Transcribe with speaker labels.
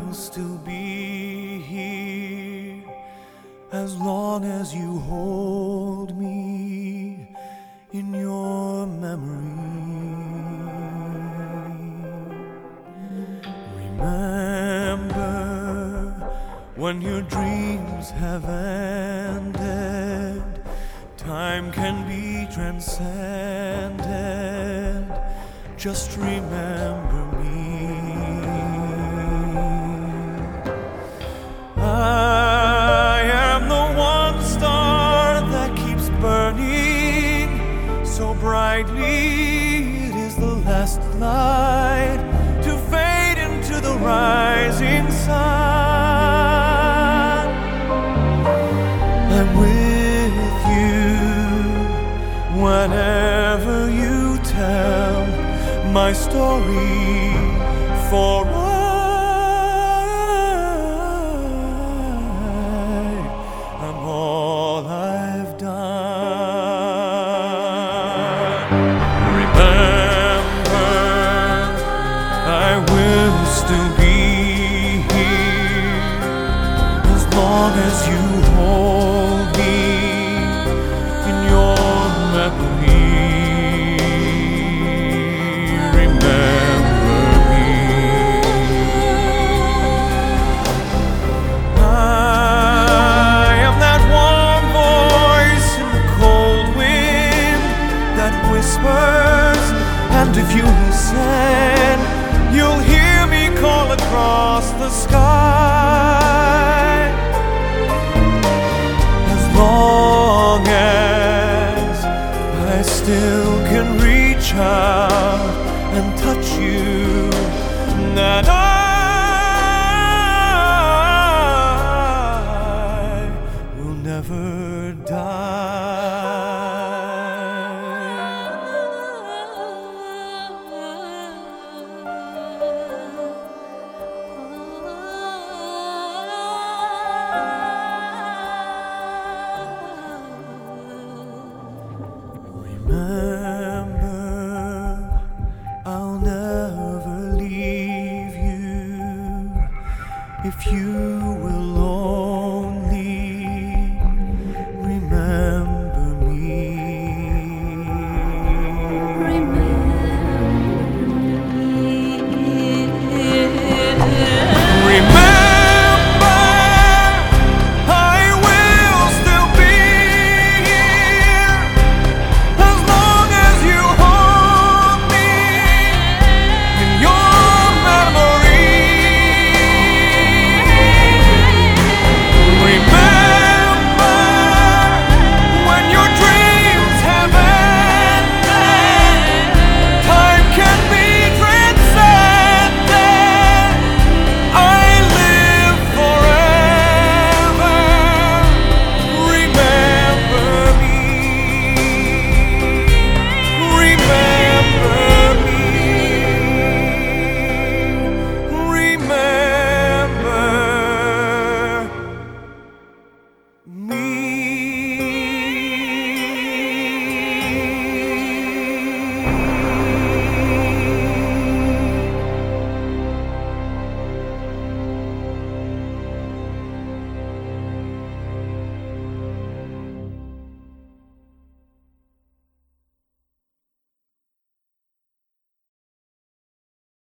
Speaker 1: will still be here as long as you hold me in your memory. Remember when your dreams have ended, time can be transcended. Just remember me. I am the one star that keeps burning so brightly. It is the last light to fade into the rising sun. I'm with you whenever you tell my story, for I'm all I've done. Remember, I will still be here as long as you hold me in your memory. And if you listen, you'll hear me call across the sky. As long as I still can reach out and touch you, that